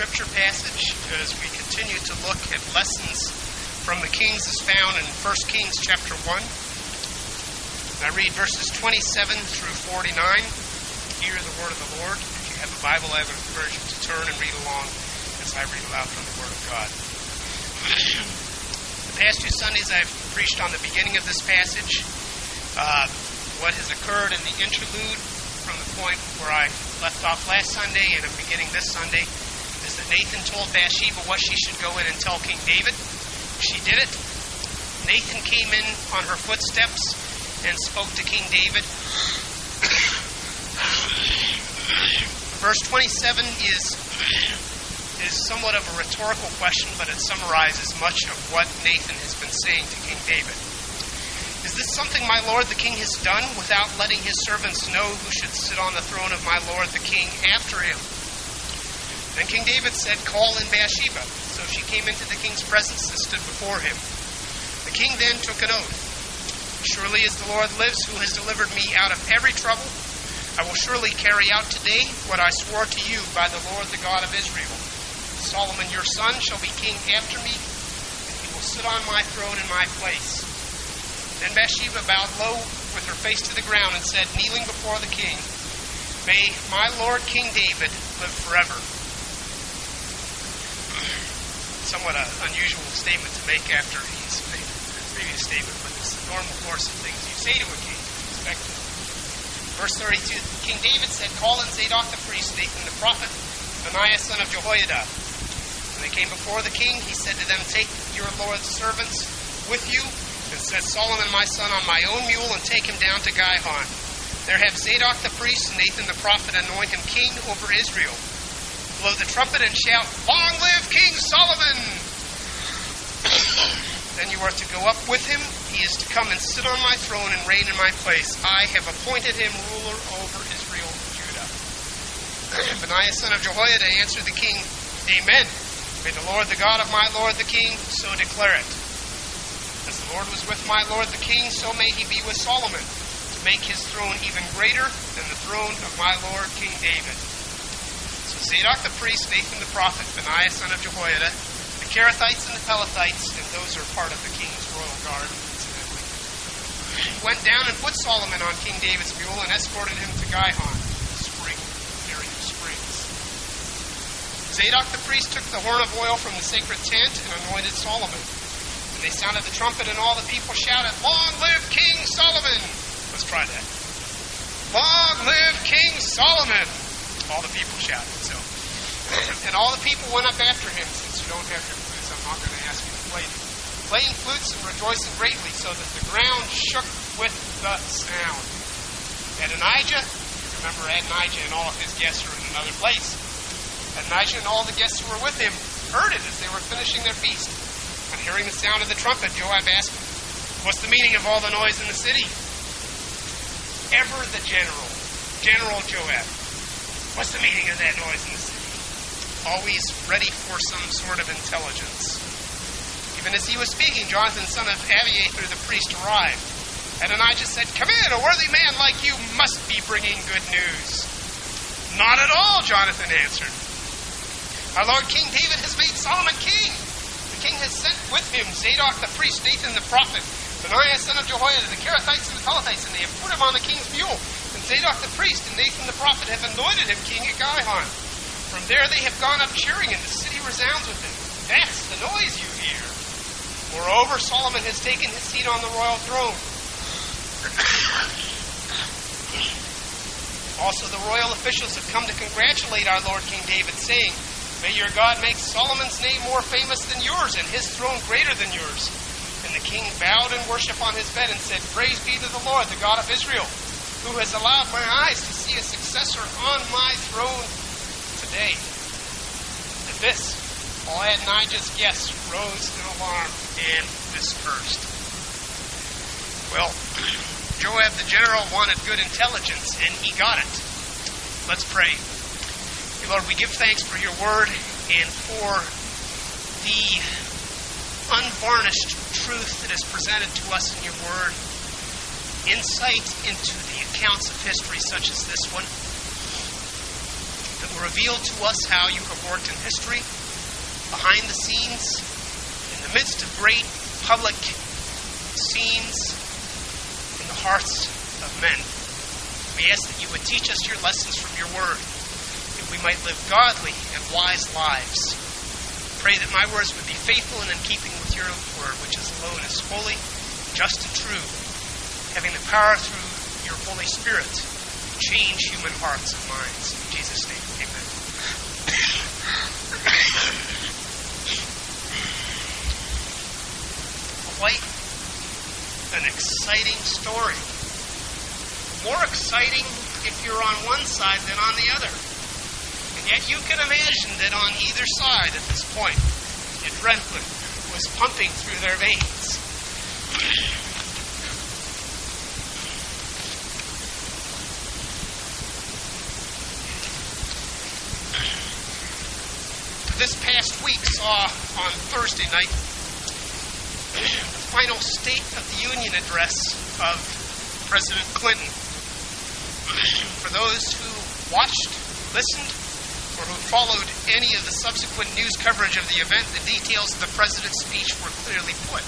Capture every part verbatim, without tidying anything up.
scripture passage as we continue to look at lessons from the Kings is found in First Kings chapter one. And I read verses twenty-seven through forty-nine. Hear the word of the Lord. If you have a Bible, I would encourage you to turn and read along as I read aloud from the word of God. The past two Sundays I've preached on the beginning of this passage, uh, what has occurred in the interlude from the point where I left off last Sunday and I'm beginning this Sunday, is that Nathan told Bathsheba what she should go in and tell King David. She did it. Nathan came in on her footsteps and spoke to King David. Verse twenty-seven is, is somewhat of a rhetorical question, but it summarizes much of what Nathan has been saying to King David. Is this something my lord the king has done without letting his servants know who should sit on the throne of my lord the king after him? Then King David said, call in Bathsheba. So she came into the king's presence and stood before him. The king then took an oath. Surely as the Lord lives, who has delivered me out of every trouble, I will surely carry out today what I swore to you by the Lord the God of Israel. Solomon your son shall be king after me, and he will sit on my throne in my place. Then Bathsheba bowed low with her face to the ground and said, kneeling before the king, may my lord King David live forever. Somewhat an unusual statement to make after he's made a previous statement, but it's the normal course of things you say to a king. Expect it. Verse thirty-two, King David said, call in Zadok the priest, Nathan the prophet, Benaiah son of Jehoiada. When they came before the king, he said to them, take your lord's servants with you, and set Solomon my son on my own mule, and take him down to Gihon. There have Zadok the priest and Nathan the prophet anoint him king over Israel. Blow the trumpet and shout, long live King Solomon! Then you are to go up with him. He is to come and sit on my throne and reign in my place. I have appointed him ruler over Israel and Judah. Benaiah son of Jehoiada answered the king, amen. May the Lord the God of my lord the king so declare it. As the Lord was with my lord the king, so may he be with Solomon, to make his throne even greater than the throne of my lord King David. So Zadok the priest, Nathan the prophet, Benaiah son of Jehoiada, the Kerethites and the Pelethites, and those are part of the king's royal guard, incidentally, went down and put Solomon on King David's mule and escorted him to Gihon, the spring, area of springs. Zadok the priest took the horn of oil from the sacred tent and anointed Solomon. They sounded the trumpet, and all the people shouted, long live King Solomon! Let's try that. Long live King Solomon! All the people shouted. So, and all the people went up after him. Since you don't have your flutes, I'm not going to ask you to play them. Playing flutes and rejoicing greatly, so that the ground shook with the sound. Adonijah, remember Adonijah and all of his guests are in another place. Adonijah and all the guests who were with him heard it as they were finishing their feast. On hearing the sound of the trumpet, Joab asked, what's the meaning of all the noise in the city? Ever the general, General Joab. What's the meaning of that noise in the city? Always ready for some sort of intelligence. Even as he was speaking, Jonathan, son of Abiathar the priest, arrived. Adonijah said, come in, a worthy man like you must be bringing good news. Not at all, Jonathan answered. Our Lord King David has made Solomon king. The king has sent with him Zadok the priest, Nathan the prophet, Benaiah son of Jehoiada, the Kerethites and the Pelethites, and they have put him on the king's mule. And Zadok the priest and Nathan the prophet have anointed him king at Gihon. From there they have gone up cheering, and the city resounds with him. That's the noise you hear. Moreover, Solomon has taken his seat on the royal throne. Also, the royal officials have come to congratulate our Lord King David, saying, may your God make Solomon's name more famous than yours, and his throne greater than yours. And the king bowed in worship on his bed and said, praise be to the Lord, the God of Israel, who has allowed my eyes to see a successor on my throne today. At this, all Adonijah's guests rose in alarm and dispersed. Well, Joab the general wanted good intelligence, and he got it. Let's pray. Lord, we give thanks for your word and for the unvarnished truth that is presented to us in your word. Insight into the accounts of history such as this one. That reveal to us how you have worked in history, behind the scenes, in the midst of great public scenes, in the hearts of men. We ask that you would teach us your lessons from your word, that we might live godly and wise lives. Pray that my words would be faithful and in keeping with your word, which is alone is holy, just and true, having the power through your Holy Spirit to change human hearts and minds. In Jesus' name, amen. Quite an exciting story. More exciting if you're on one side than on the other. And yet you can imagine that on either side at this point, adrenaline was pumping through their veins. This past week saw on Thursday night the final State of the Union address of President Clinton. For those who watched, listened, or who followed any of the subsequent news coverage of the event, the details of the president's speech were clearly put.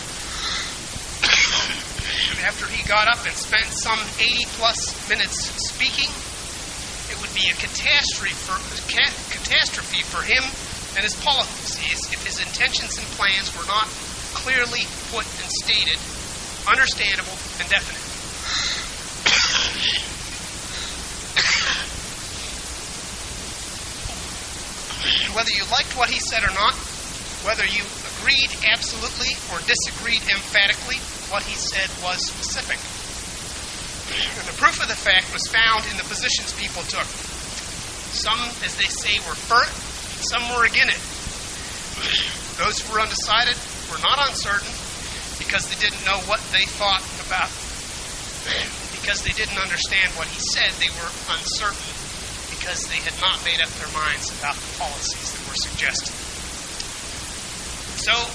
After he got up and spent some eighty plus minutes speaking, it would be a catastrophe for, catastrophe for him and his policies if his intentions and plans were not clearly put and stated, understandable and definite. Whether you liked what he said or not, whether you agreed absolutely or disagreed emphatically, what he said was specific. And the proof of the fact was found in the positions people took. Some, as they say, were for it, and some were against it. Those who were undecided were not uncertain because they didn't know what they thought about, because they didn't understand what he said. They were uncertain because they had not made up their minds about the policies that were suggested. So,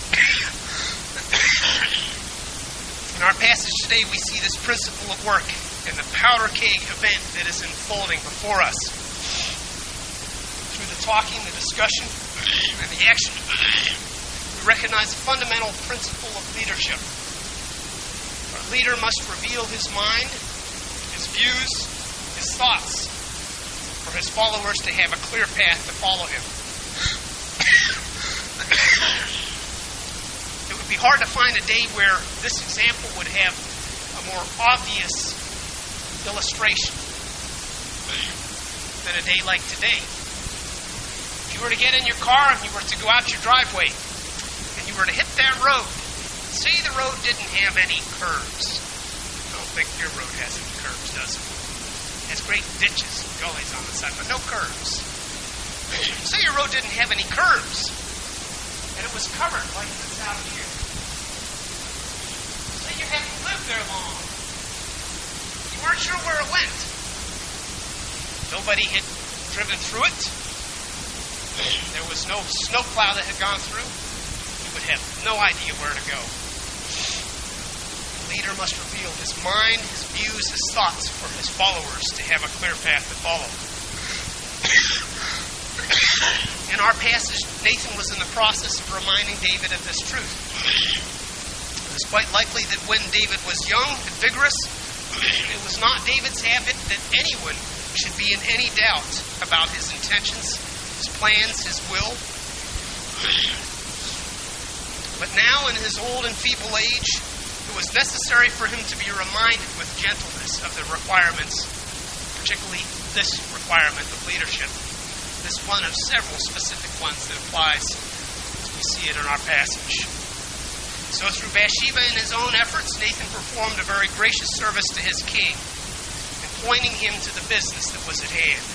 in our passage today, we see this principle at work in the powder keg event that is unfolding before us. Through the talking, the discussion, and the action, we recognize a fundamental principle of leadership. Our leader must reveal his mind, his views, his thoughts, for his followers to have a clear path to follow him. It would be hard to find a day where this example would have a more obvious illustration than a day like today. If you were to get in your car and you were to go out your driveway and you were to hit that road, say the road didn't have any curves. I don't think your road has any curves, does it? It has great ditches and gullies on the side, but no curves. Say your road didn't have any curves and it was covered like this out here. Say you hadn't lived there long. You weren't sure where it went. Nobody had driven through it. There was no snowplow that had gone through. You would have no idea where to go. The leader must reveal his mind, his views, his thoughts for his followers to have a clear path to follow. In our passage, Nathan was in the process of reminding David of this truth. It was quite likely that when David was young and vigorous, it was not David's habit that anyone should be in any doubt about his intentions, his plans, his will. But now, in his old and feeble age, it was necessary for him to be reminded with gentleness of the requirements, particularly this requirement of leadership. This one of several specific ones that applies as we see it in our passage. So through Bathsheba and his own efforts, Nathan performed a very gracious service to his king, in pointing him to the business that was at hand.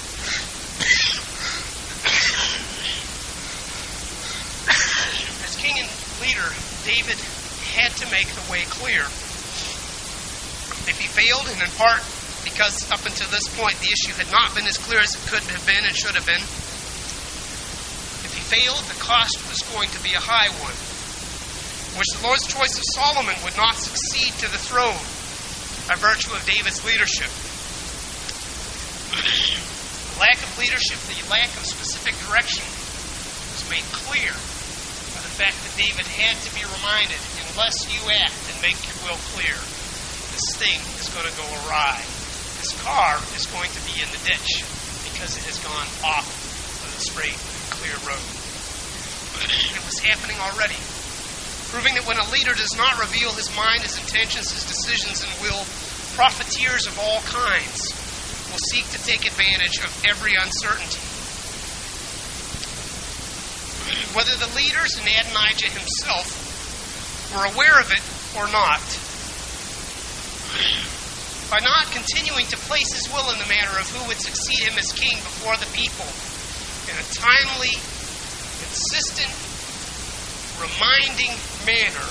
As king and leader, David had to make the way clear. If he failed, and in part because up until this point the issue had not been as clear as it could have been and should have been, if he failed, the cost was going to be a high one, in which the Lord's choice of Solomon would not succeed to the throne by virtue of David's leadership. The lack of leadership, the lack of specific direction was made clear by the fact that David had to be reminded, unless you act and make your will clear, this thing is going to go awry. This car is going to be in the ditch because it has gone off of the straight and clear road. It was happening already, proving that when a leader does not reveal his mind, his intentions, his decisions, and will, profiteers of all kinds will seek to take advantage of every uncertainty. Whether the leaders and Adonijah himself were aware of it or not, by not continuing to place his will in the matter of who would succeed him as king before the people in a timely, consistent, reminding manner,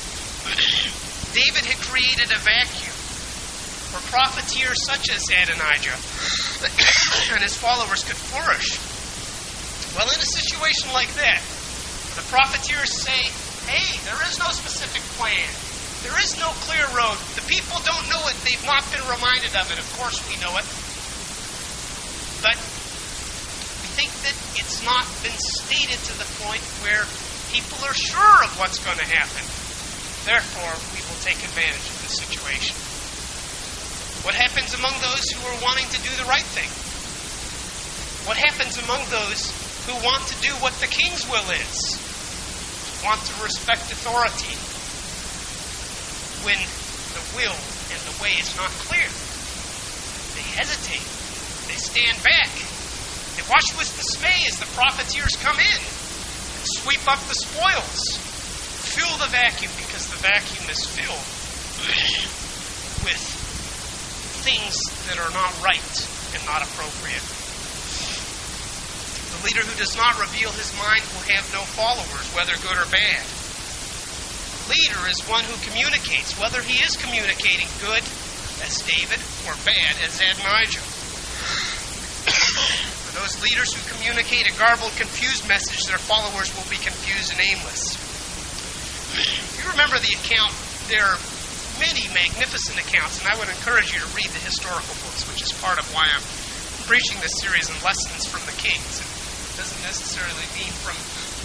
David had created a vacuum where profiteers such as Adonijah and his followers could flourish. Well, in a situation like that, the profiteers say, hey, there is no specific plan. There is no clear road. The people don't know it. They've not been reminded of it. Of course we know it. But we think that it's not been stated to the point where people are sure of what's going to happen. Therefore, we will take advantage of the situation. What happens among those who are wanting to do the right thing? What happens among those who want to do what the king's will is? Want to respect authority when the will and the way is not clear? They hesitate. They stand back. They watch with dismay as the profiteers come in and sweep up the spoils. Fill the vacuum, because the vacuum is filled with things that are not right and not appropriate. The leader who does not reveal his mind will have no followers, whether good or bad. The leader is one who communicates, whether he is communicating good, as David, or bad, as Adonijah. For those leaders who communicate a garbled, confused message, their followers will be confused and aimless. If you remember the account, there are many magnificent accounts, and I would encourage you to read the historical books, which is part of why I'm preaching this series on lessons from the kings. It doesn't necessarily mean from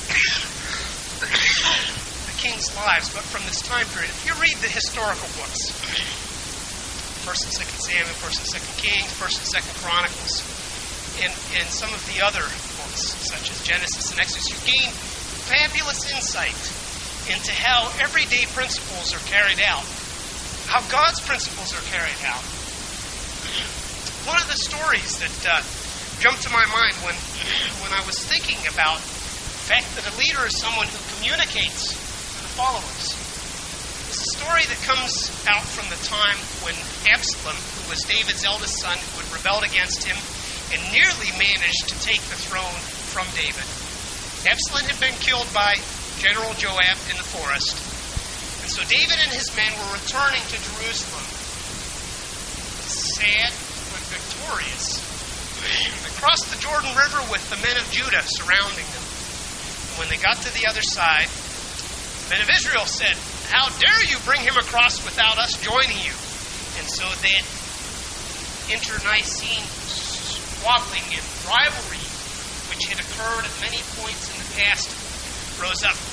the kings' lives, but from this time period. If you read the historical books, First and Second Samuel, First and Second Kings, First and Second Chronicles, and, and some of the other books, such as Genesis and Exodus, you gain fabulous insight into how everyday principles are carried out, how God's principles are carried out. One of the stories that uh, jumped to my mind when when I was thinking about the fact that a leader is someone who communicates to the followers is a story that comes out from the time when Absalom, who was David's eldest son, who had rebelled against him and nearly managed to take the throne from David. Absalom had been killed by General Joab in the forest. And so David and his men were returning to Jerusalem, sad but victorious. They crossed the Jordan River with the men of Judah surrounding them. And when they got to the other side, the men of Israel said, "How dare you bring him across without us joining you?" And so that internecine squabbling and rivalry, which had occurred at many points in the past, rose up.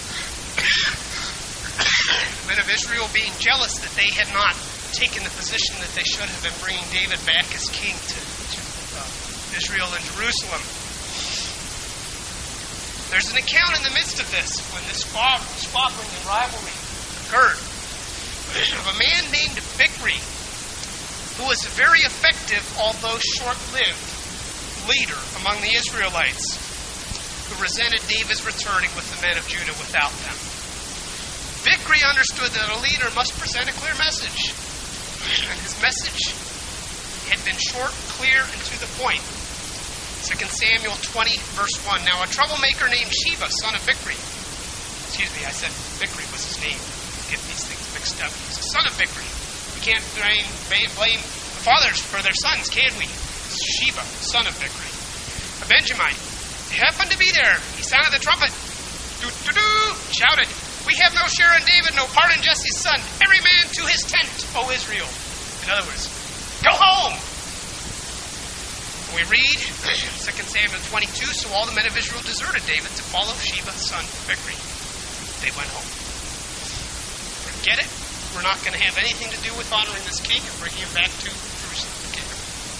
The men of Israel, being jealous that they had not taken the position that they should have in bringing David back as king to, to uh, Israel and Jerusalem. There's an account in the midst of this, when this squabbling and rivalry occurred, of a man named Bichri, who was a very effective, although short-lived, leader among the Israelites, who resented David's returning with the men of Judah without them. Bichri understood that a leader must present a clear message, and his message had been short, clear, and to the point. Second Samuel twenty, verse one. Now a troublemaker named Sheba, son of Bichri, excuse me, I said Bichri was his name. Get these things mixed up. He was the son of Bichri. We can't blame, blame the fathers for their sons, can we? Sheba, son of Bichri, a Benjamite. He happened to be there. He sounded the trumpet. Do-do-do! Shouted, "We have no share in David, no part in Jesse's son. Every man to his tent, O Israel." In other words, go home. We read Second Samuel twenty-two, so all the men of Israel deserted David to follow Sheba, son of Bichri. They went home. Forget it. We're not going to have anything to do with honoring this king and bringing him back to Jerusalem the kingdom.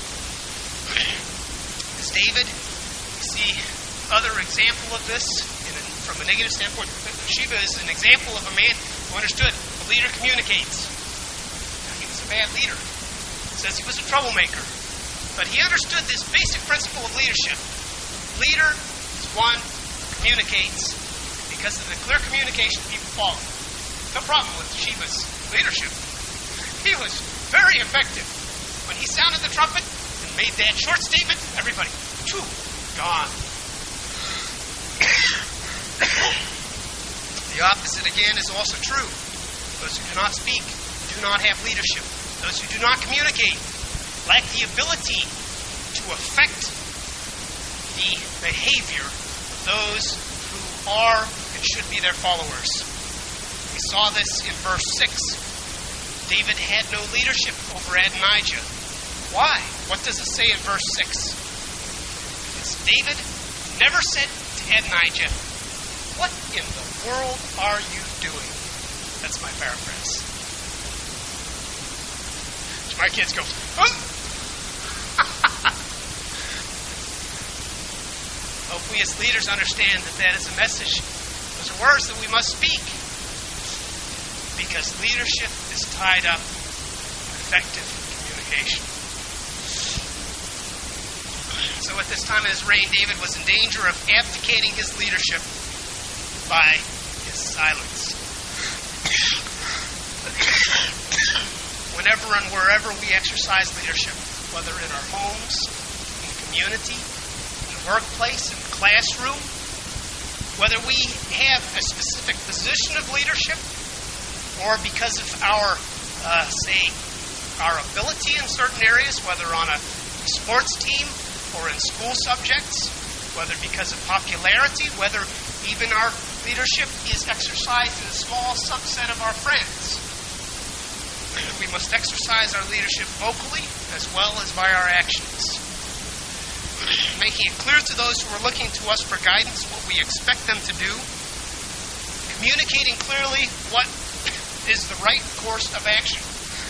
As David, we see other example of this in a, from a negative standpoint. Sheba is an example of a man who understood a leader communicates. Now, he was a bad leader. It says he was a troublemaker. But he understood this basic principle of leadership. Leader is one who communicates. Because of the clear communication, people follow. No problem with Sheba's leadership. He was very effective. When he sounded the trumpet and made that short statement, everybody, phew, gone. The opposite, again, is also true. Those who do not speak do not have leadership. Those who do not communicate lack the ability to affect the behavior of those who are and should be their followers. We saw this in verse six. David had no leadership over Adonijah. Why? What does it say in verse six? Because David never said to Adonijah, "What in the world are you doing?" That's my paraphrase. My kids go, "Oh!" Hope we as leaders understand that that is a message. Those are words that we must speak. Because leadership is tied up with effective communication. So at this time in his reign, David was in danger of abdicating his leadership by his silence. Whenever and wherever we exercise leadership, whether in our homes, in the community, in the workplace, in the classroom, whether we have a specific position of leadership, or because of our, uh, say, our ability in certain areas, whether on a sports team or in school subjects, whether because of popularity, whether even our leadership is exercised in a small subset of our friends. We must exercise our leadership vocally as well as by our actions. Making it clear to those who are looking to us for guidance what we expect them to do. Communicating clearly what is the right course of action.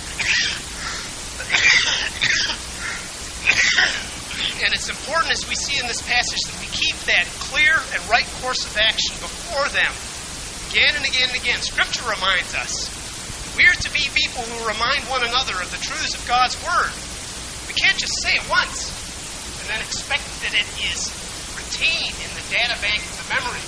And it's important, as we see in this passage, that we keep that clear and right course of action before them again and again and again. Scripture reminds us we are to be people who remind one another of the truths of God's Word. We can't just say it once and then expect that it is retained in the data bank of the memory.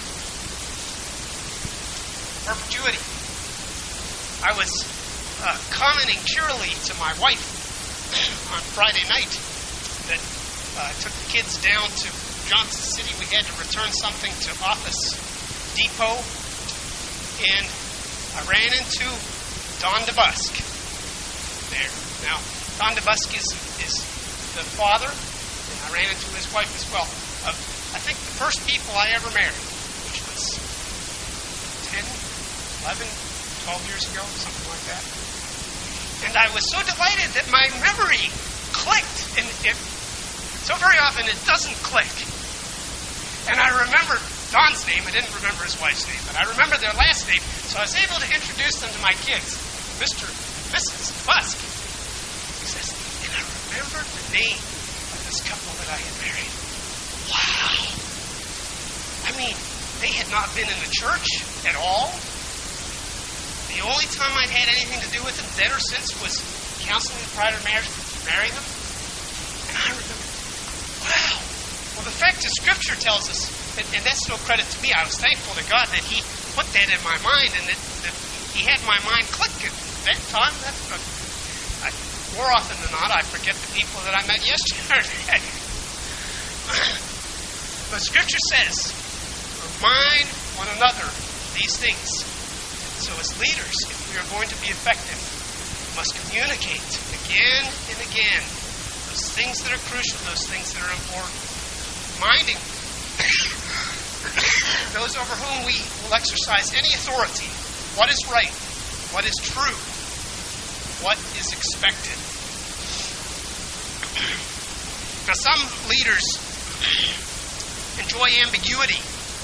Perpetuity. I was uh, commenting cheerily to my wife on Friday night that I uh, took the kids down to Johnson City. We had to return something to Office Depot, and I ran into Don DeBusk there. Now, Don DeBusk is, is the father, and I ran into his wife as well, of, I think, the first people I ever married, which was ten, eleven, twelve years ago, something like that. And I was so delighted that my memory clicked, and it, so very often it doesn't click. And I remembered Don's name. I didn't remember his wife's name, but I remembered their last name, so I was able to introduce them to my kids. Mister and Missus Busk. He says, and I remembered the name of this couple that I had married. Wow. I mean, they had not been in the church at all. The only time I'd had anything to do with them then or since was counseling prior to marriage, marrying them. And I remember, wow. Well, the fact is, Scripture tells us, and, and that's no credit to me. I was thankful to God that He put that in my mind and that, that He had my mind click at that time. That's a, I, more often than not, I forget the people that I met yesterday. But Scripture says, remind one another these things. So as leaders, if we are going to be effective, we must communicate again and again those things that are crucial, those things that are important. Reminding those over whom we will exercise any authority what is right, what is true, what is expected. Now, some leaders enjoy ambiguity,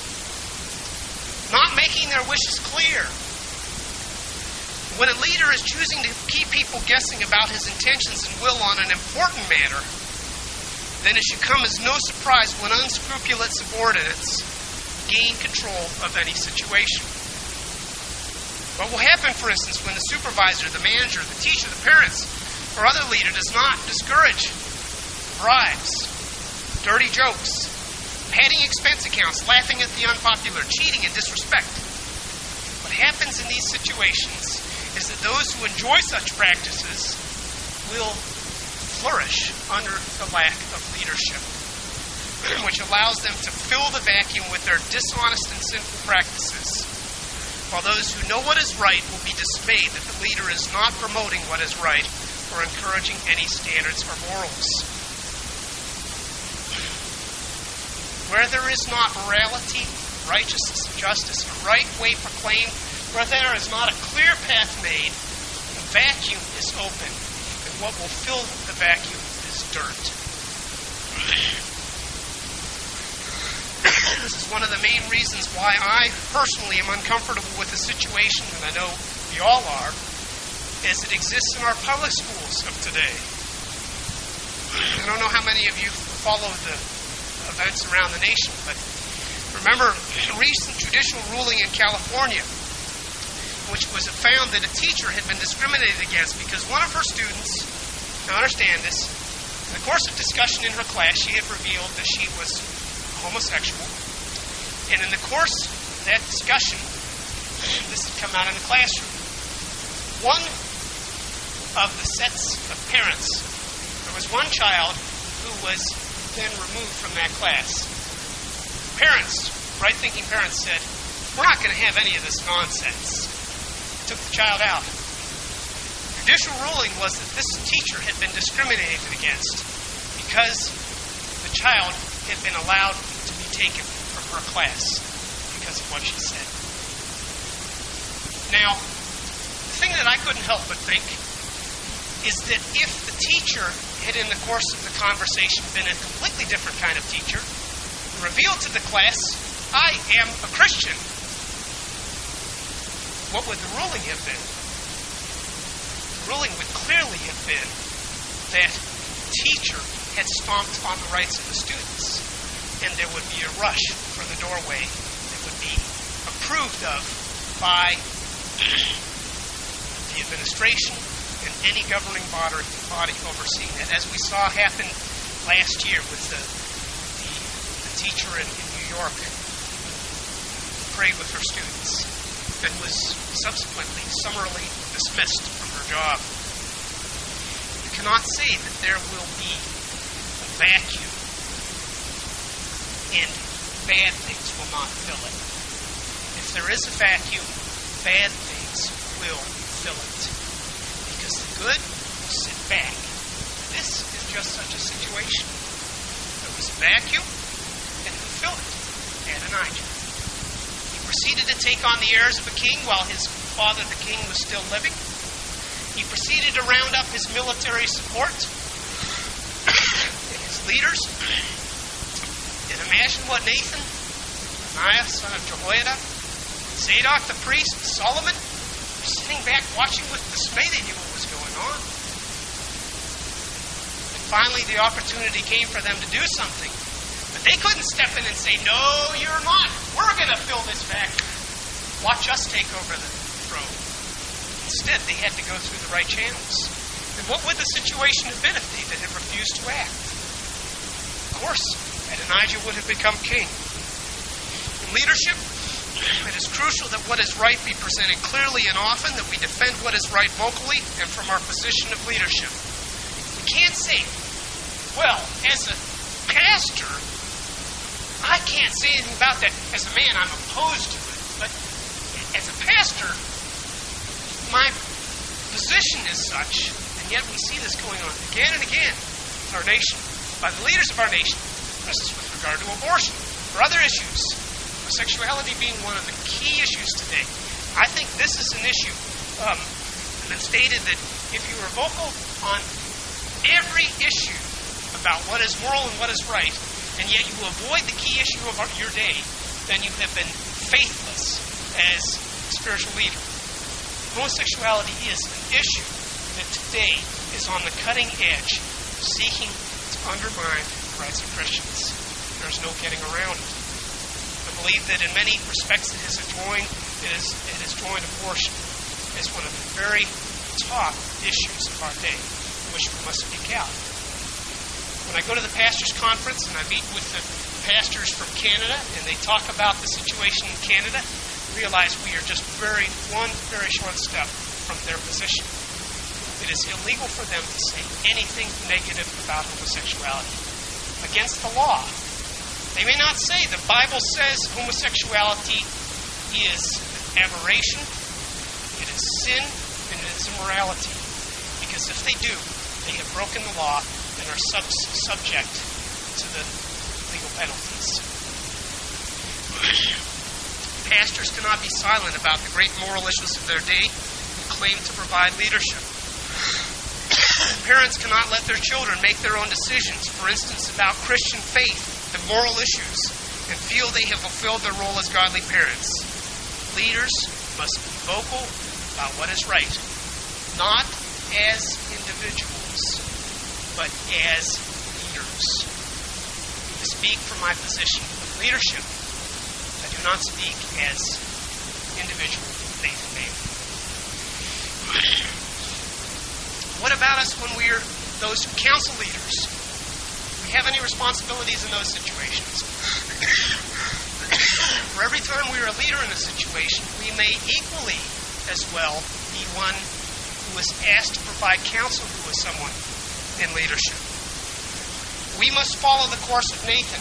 not making their wishes clear. When a leader is choosing to keep people guessing about his intentions and will on an important matter, then it should come as no surprise when unscrupulous subordinates gain control of any situation. What will happen, for instance, when the supervisor, the manager, the teacher, the parents, or other leader does not discourage bribes, dirty jokes, padding expense accounts, laughing at the unpopular, cheating, and disrespect? What happens in these situations is that those who enjoy such practices will flourish under the lack of leadership, which allows them to fill the vacuum with their dishonest and sinful practices, while those who know what is right will be dismayed that the leader is not promoting what is right or encouraging any standards or morals. Where there is not morality, righteousness, and justice, a right way proclaimed, where there is not a clear path made, the vacuum is open, and what will fill the vacuum is dirt. This is one of the main reasons why I personally am uncomfortable with the situation, and I know we all are, as it exists in our public schools of today. I don't know how many of you follow the events around the nation, but remember a recent judicial ruling in California, which was found that a teacher had been discriminated against because one of her students, now understand this, in the course of discussion in her class, she had revealed that she was homosexual. And in the course of that discussion, this had come out in the classroom. One of the sets of parents, there was one child who was then removed from that class. Parents, right-thinking parents, said, "We're not going to have any of this nonsense." Took the child out. The judicial ruling was that this teacher had been discriminated against because the child had been allowed to be taken from her class because of what she said. Now, the thing that I couldn't help but think is that if the teacher had, in the course of the conversation, been a completely different kind of teacher, revealed to the class, "I am a Christian," what would the ruling have been? The ruling would clearly have been that the teacher had stomped on the rights of the students, and there would be a rush for the doorway that would be approved of by the administration and any governing body, body overseeing it, as we saw happen last year with the, the, the teacher in, in New York who prayed with her students and was subsequently summarily dismissed from her job. You cannot say that there will be a vacuum and bad things will not fill it. If there is a vacuum, bad things will fill it. Because the good will sit back. This is just such a situation. There was a vacuum, and who filled it? Adonijah. Proceeded to take on the heirs of a king while his father, the king, was still living. He proceeded to round up his military support and his leaders. And imagine what Nathan, Benaiah, son of Jehoiada, Zadok the priest, Solomon, were sitting back watching with dismay. They knew what was going on. And finally the opportunity came for them to do something. But they couldn't step in and say, "No, you're not. We're going to fill this vacuum. Watch us take over the throne." Instead, they had to go through the right channels. And what would the situation have been if David had refused to act? Of course, Adonijah would have become king. In leadership, it is crucial that what is right be presented clearly and often, that we defend what is right vocally and from our position of leadership. We can't say, "Well, as a pastor, I can't say anything about that. As a man, I'm opposed to it. But as a pastor, my position is such," and yet we see this going on again and again in our nation, by the leaders of our nation. This is with regard to abortion or other issues, sexuality being one of the key issues today. I think this is an issue. Um, it's been stated that if you are vocal on every issue about what is moral and what is right, and yet you avoid the key issue of your day, then you have been faithless as a spiritual leader. Homosexuality is an issue that today is on the cutting edge, seeking to undermine the rights of Christians. There's no getting around it. I believe that in many respects it has joined, it has, it has joined abortion as one of the very top issues of our day, which we must speak out. When I go to the pastors' conference and I meet with the pastors from Canada and they talk about the situation in Canada, realize we are just very one very short step from their position. It is illegal for them to say anything negative about homosexuality. Against the law. They may not say the Bible says homosexuality is aberration, it is sin, and it is immorality. Because if they do, they have broken the law and are sub- subject to the legal penalties. Pastors cannot be silent about the great moral issues of their day and claim to provide leadership. Parents cannot let their children make their own decisions, for instance, about Christian faith and moral issues, and feel they have fulfilled their role as godly parents. Leaders must be vocal about what is right, not as individuals, but as leaders. I speak from my position of leadership. I do not speak as individual faith man. What about us when we're those who counsel leaders? Do we have any responsibilities in those situations? For every time we are a leader in a situation, we may equally as well be one who is asked to provide counsel to someone in leadership. We must follow the course of Nathan.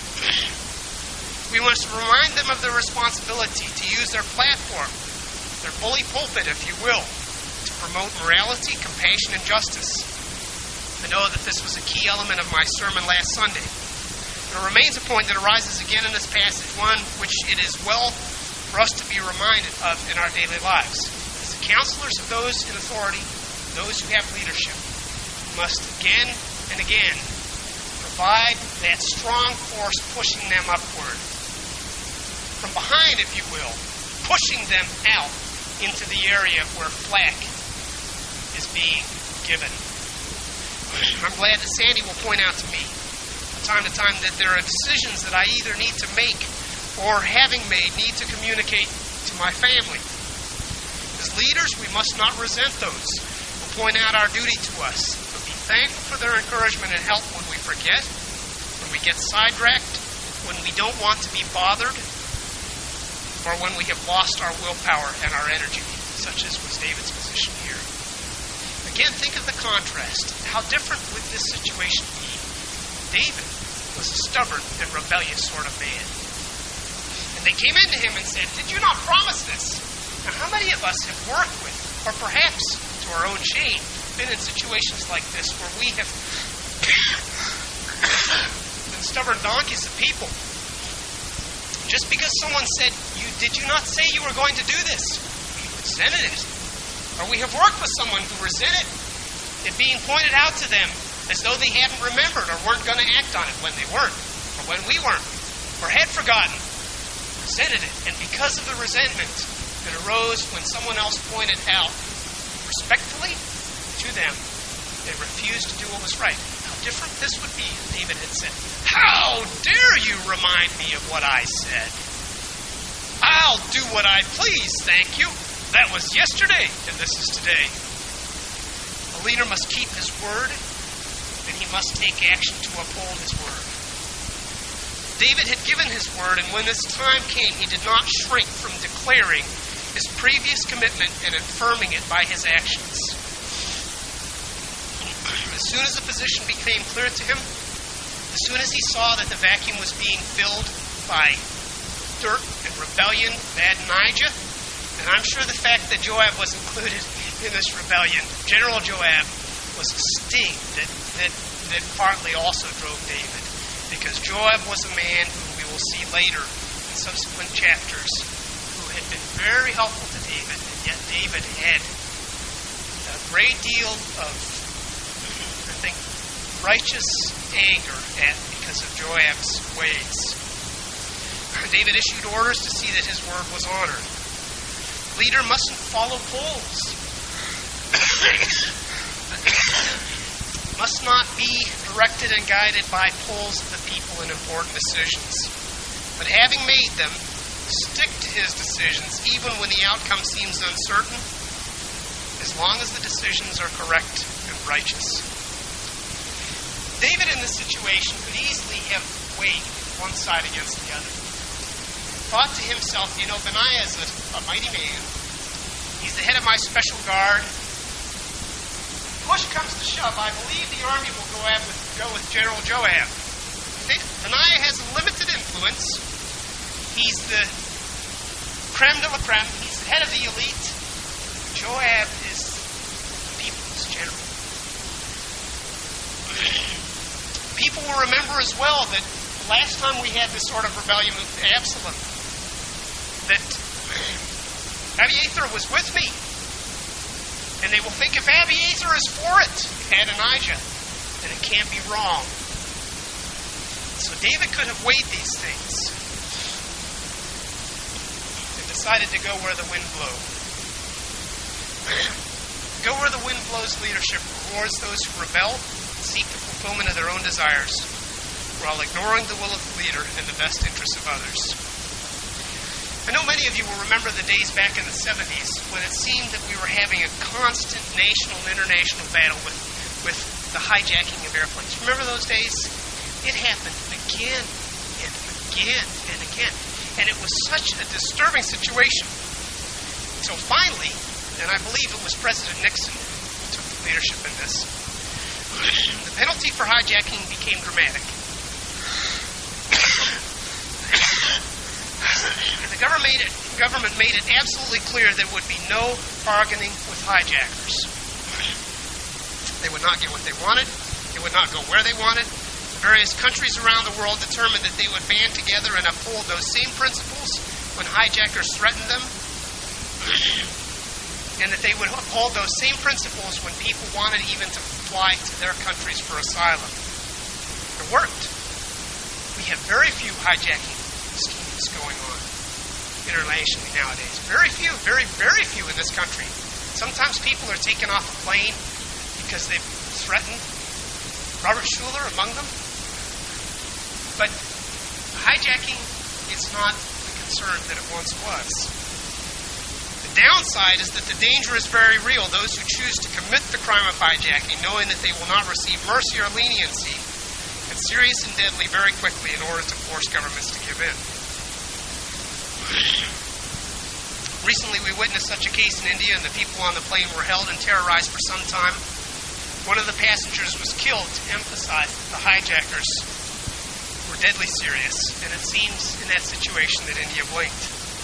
We must remind them of their responsibility to use their platform, their bully pulpit, if you will, to promote morality, compassion, and justice. I know that this was a key element of my sermon last Sunday. There remains a point that arises again in this passage, one which it is well for us to be reminded of in our daily lives. As the counselors of those in authority, those who have leadership, must again and again provide that strong force pushing them upward. From behind, if you will, pushing them out into the area where flack is being given. I'm glad that Sandy will point out to me from time to time that there are decisions that I either need to make or, having made, need to communicate to my family. As leaders, we must not resent those who point out our duty to us, but be thankful for their encouragement and help when we forget, when we get sidetracked, when we don't want to be bothered, or when we have lost our willpower and our energy, such as was David's position here. Again, think of the contrast. How different would this situation be? David was a stubborn and rebellious sort of man. And they came into him and said, "Did you not promise this?" Now, how many of us have worked with, or perhaps to our own shame, been in situations like this where we have been stubborn donkeys of people? Just because someone said, "You did you not say you were going to do this?" We resented it. Or we have worked with someone who resented it being pointed out to them as though they hadn't remembered or weren't going to act on it when they weren't, or when we weren't, or had forgotten. Resented it. And because of the resentment that arose when someone else pointed out respectfully to them, they refused to do what was right. How different this would be if David had said, "How dare you remind me of what I said? I'll do what I please, thank you. That was yesterday, and this is today." A leader must keep his word, and he must take action to uphold his word. David had given his word, and when this time came, he did not shrink from declaring his previous commitment and affirming it by his actions. As soon as the position became clear to him, as soon as he saw that the vacuum was being filled by dirt and rebellion, bad Adonijah, and I'm sure the fact that Joab was included in this rebellion, General Joab, was a sting that, that, that partly also drove David. Because Joab was a man who we will see later in subsequent chapters who had been very helpful to David, and yet David had a great deal of, I think, righteous anger at because of Joab's ways. David issued orders to see that his word was honored. Leader mustn't follow polls. Must not be directed and guided by polls of the people in important decisions. But having made them, stick to his decisions even when the outcome seems uncertain, as long as the decisions are correct and righteous. David in this situation could easily have weighed one side against the other. Thought to himself, you know, Benaiah is a, a mighty man. He's the head of my special guard. Push comes to shove, I believe the army will go with, go with General Joab. Benaiah has a limited influence. He's the creme de la creme. He's the head of the elite. Joab is the people's general. People will remember as well that last time we had this sort of rebellion with Absalom, that Abiathar was with me. And they will think if Abiathar is for it, Adonijah, then it can't be wrong. So David could have weighed these things and decided to go where the wind blows. Go where the wind blows. Leadership rewards those who rebel and seek the fulfillment of their own desires while ignoring the will of the leader and the best interests of others. I know many of you will remember the days back in the seventies when it seemed that we were having a constant national and international battle with, with the hijacking of airplanes. Remember those days? It happened again and again and again. And it was such a disturbing situation. So finally, and I believe it was President Nixon who took the leadership in this, the penalty for hijacking became dramatic. The government made, it, government made it absolutely clear there would be no bargaining with hijackers. They would not get what they wanted. They would not go where they wanted. Various countries around the world determined that they would band together and uphold those same principles when hijackers threatened them, and that they would uphold those same principles when people wanted even to fly to their countries for asylum. It worked. We have very few hijacking schemes going on internationally nowadays. Very few, very, very few in this country. Sometimes people are taken off a plane because they've threatened. Robert Schuller among them. But hijacking is not the concern that it once was. The downside is that the danger is very real. Those who choose to commit the crime of hijacking, knowing that they will not receive mercy or leniency, and serious and deadly very quickly in order to force governments to give in. Recently, we witnessed such a case in India, and the people on the plane were held and terrorized for some time. One of the passengers was killed to emphasize that the hijackers were deadly serious, and it seems in that situation that India blinked.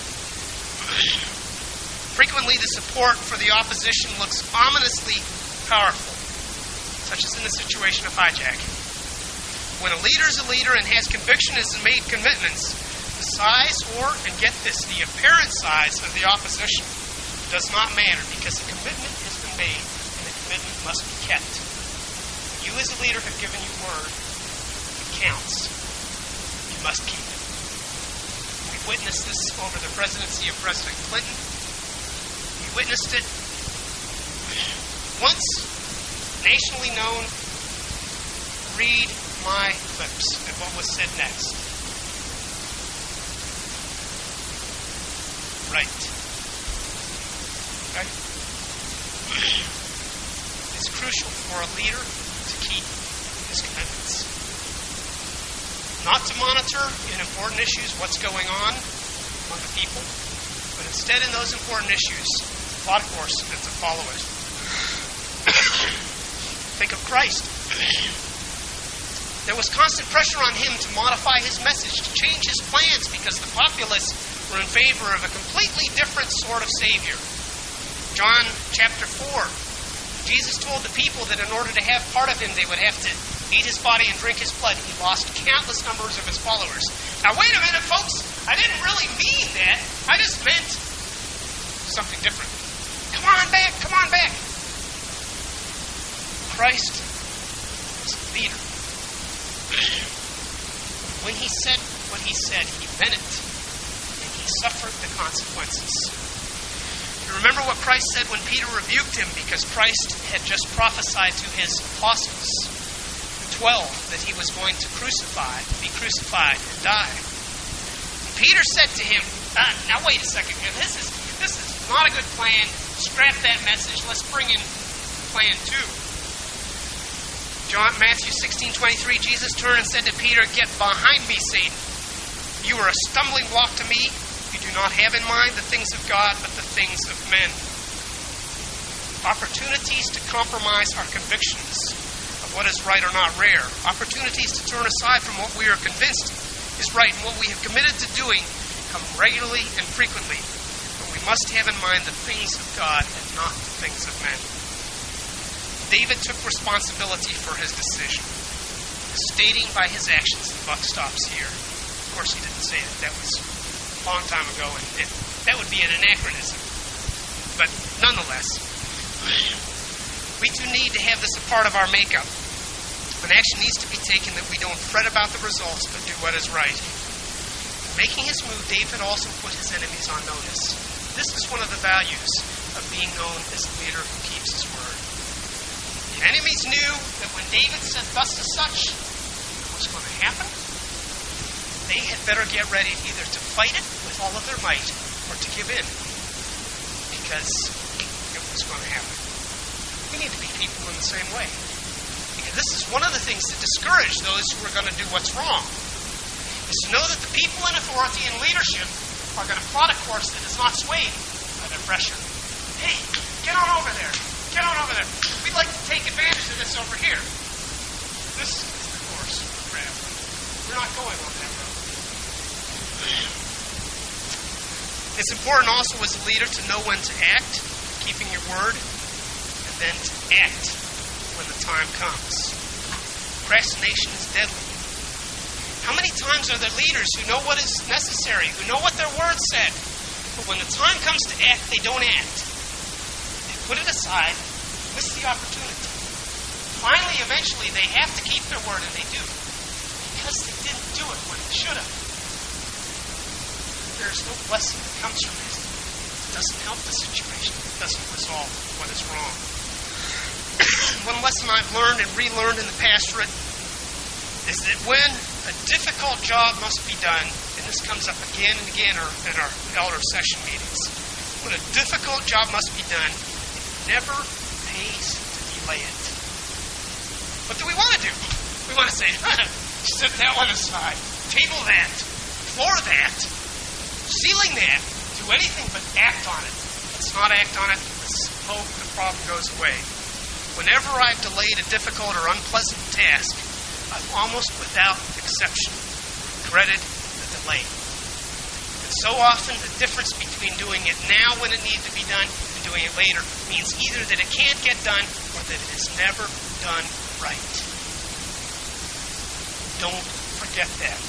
Frequently, the support for the opposition looks ominously powerful, such as in the situation of hijacking. When a leader is a leader and has conviction and has made commitments, the size or, and get this, the apparent size of the opposition does not matter because the commitment has been made and the commitment must be kept. You as a leader have given your word. It counts. You must keep it. We witnessed this over the presidency of President Clinton. We witnessed it once nationally known. Read my lips and what was said next. Right. Okay? It's crucial for a leader to keep his commitments. Not to monitor in important issues what's going on among the people, but instead in those important issues, plot a course and to follow it. Think of Christ. There was constant pressure on him to modify his message, to change his plans, because the populace were in favor of a completely different sort of Savior. John chapter four. Jesus told the people that in order to have part of him, they would have to eat his body and drink his blood. He lost countless numbers of his followers. Now, wait a minute, folks. I didn't really mean that. I just meant something different. Come on back. Come on back. Christ was leader. When he said what he said, he meant it, and he suffered the consequences. You remember what Christ said when Peter rebuked him because Christ had just prophesied to his apostles, the twelve, that he was going to crucify, be crucified and die. And Peter said to him, uh, now wait a second here, this is, this is not a good plan. Scrap that message. Let's bring in plan two. John, Matthew sixteen twenty-three, Jesus turned and said to Peter, "Get behind me, Satan. You are a stumbling block to me. You do not have in mind the things of God, but the things of men." Opportunities to compromise our convictions of what is right are not rare. Opportunities to turn aside from what we are convinced is right and what we have committed to doing come regularly and frequently. But we must have in mind the things of God and not the things of men. David took responsibility for his decision, stating by his actions, the buck stops here. Of course, he didn't say it. That was a long time ago, and it, that would be an anachronism. But nonetheless, we do need to have this a part of our makeup. An action needs to be taken that we don't fret about the results, but do what is right. In making his move, David also put his enemies on notice. This is one of the values of being known as a leader who keeps his word. The enemies knew that when David said thus and such, it was going to happen. They had better get ready either to fight it with all of their might or to give in, because it was going to happen. We need to be people in the same way. Because this is one of the things that discourage those who are going to do what's wrong, is to know that the people in authority and leadership are going to plot a course that is not swayed by their pressure. Hey, get on over there. Get on over there. We'd like to take advantage of this over here. This is the course of grab. We're not going on that road. It's important also as a leader to know when to act, keeping your word, and then to act when the time comes. Procrastination is deadly. How many times are there leaders who know what is necessary, who know what their word said, but when the time comes to act, they don't act? Put it aside, miss the opportunity. Finally, eventually, they have to keep their word, and they do, because they didn't do it when they should have. There's no blessing that comes from this. It doesn't help the situation. It doesn't resolve what is wrong. One lesson I've learned and relearned in the pastorate is that when a difficult job must be done, and this comes up again and again in our elder session meetings, when a difficult job must be done, never pays to delay it. What do we want to do? We want to say, set that one aside, table that, floor that, ceiling that, do anything but act on it. Let's not act on it. Let's hope the problem goes away. Whenever I've delayed a difficult or unpleasant task, I've almost without exception regretted the delay. And so often the difference between doing it now when it needs to be done and doing it later means either that it can't get done or that it is never done right. Don't forget that.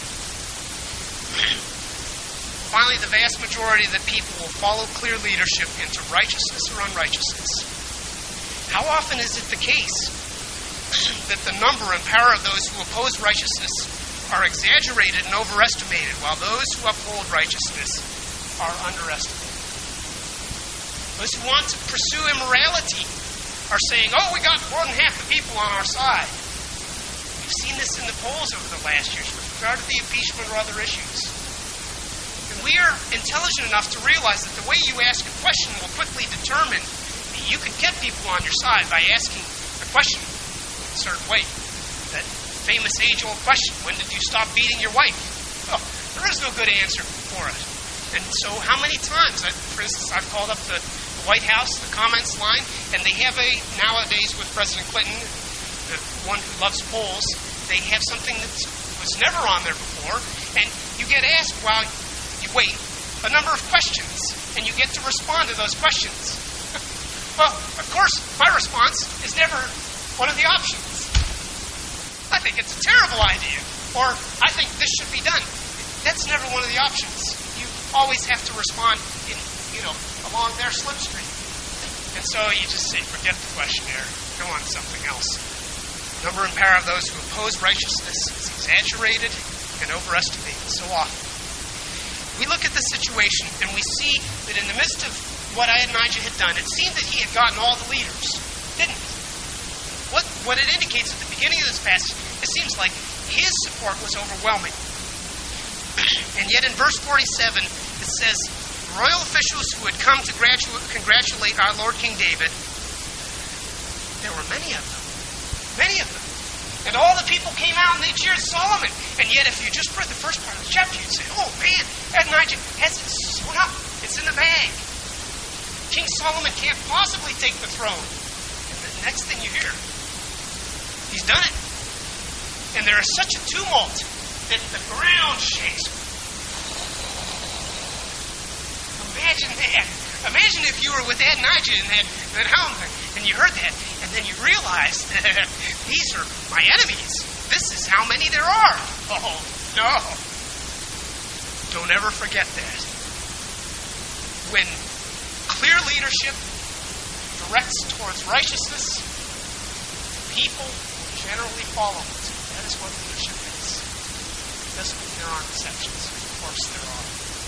Finally, the vast majority of the people will follow clear leadership into righteousness or unrighteousness. How often is it the case that the number and power of those who oppose righteousness are exaggerated and overestimated, while those who uphold righteousness are underestimated? Those who want to pursue immorality are saying, oh, we got more than half the people on our side. We've seen this in the polls over the last years with regard to the impeachment or other issues. And we are intelligent enough to realize that the way you ask a question will quickly determine that you can get people on your side by asking a question in a certain way. That famous age-old question, when did you stop beating your wife? Well, there is no good answer for it. And so how many times, I, for instance, I've called up the, the White House, the comments line, and they have a, nowadays with President Clinton, the one who loves polls, they have something that was never on there before, and you get asked while you wait a number of questions, and you get to respond to those questions. Well, of course, my response is never one of the options. I think it's a terrible idea, or I think this should be done. That's never one of the options. You always have to respond in, you know, along their slipstream. And so you just say, forget the questionnaire, go on to something else. The number and power of those who oppose righteousness is exaggerated and overestimated so often. We look at the situation and we see that in the midst of what Adonijah had done, it seemed that he had gotten all the leaders, didn't it? What, what it indicates at the beginning of this passage, it seems like his support was overwhelming. And yet in verse forty-seven, it says, royal officials who had come to gratulate, congratulate our Lord King David, there were many of them. Many of them. And all the people came out and they cheered Solomon. And yet if you just read the first part of the chapter, you'd say, oh man, Adonijah has it sewn up. It's in the bag. King Solomon can't possibly take the throne. And the next thing you hear, he's done it. And there is such a tumult that the ground shakes. Imagine that. Imagine if you were with Adonijah in that, that home and you heard that, and then you realized that these are my enemies. This is how many there are. Oh, no. Don't ever forget that. When clear leadership directs towards righteousness, people generally follow it. That is what leadership is. It doesn't mean there aren't exceptions. Of course there are.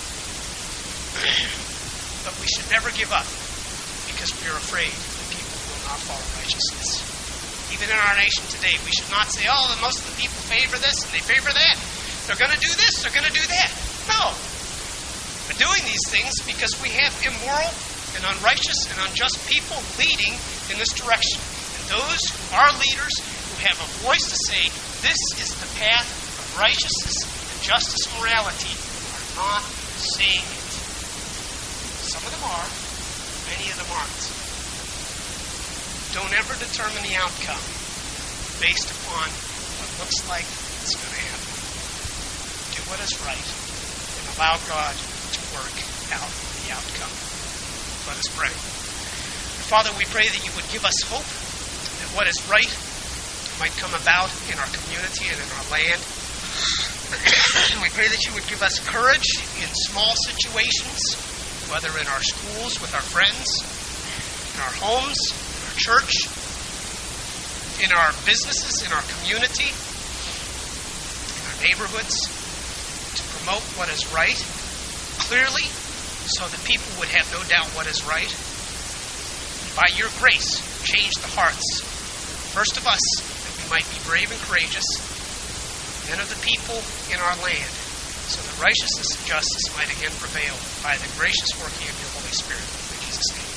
But we should never give up because we are afraid that people will not follow righteousness. Even in our nation today, we should not say, oh, most of the people favor this and they favor that. They're going to do this, they're going to do that. No. We're doing these things because we have immoral and unrighteous and unjust people leading in this direction. And those who are leaders, who have a voice to say, this is the path of righteousness and justice and morality, are not saying it. Some of them are, many of them aren't. Don't ever determine the outcome based upon what looks like it's going to happen. Do what is right and allow God to work out the outcome. Let us pray. Father, we pray that you would give us hope that what is right might come about in our community and in our land. We pray that you would give us courage in small situations, whether in our schools with our friends, in our homes, in our church, in our businesses, in our community, in our neighborhoods, to promote what is right clearly so that people would have no doubt what is right. By your grace, change the hearts, first of us, that we might be brave and courageous, then of the people in our land, so that righteousness and justice might again prevail by the gracious working of your Holy Spirit. In Jesus' name.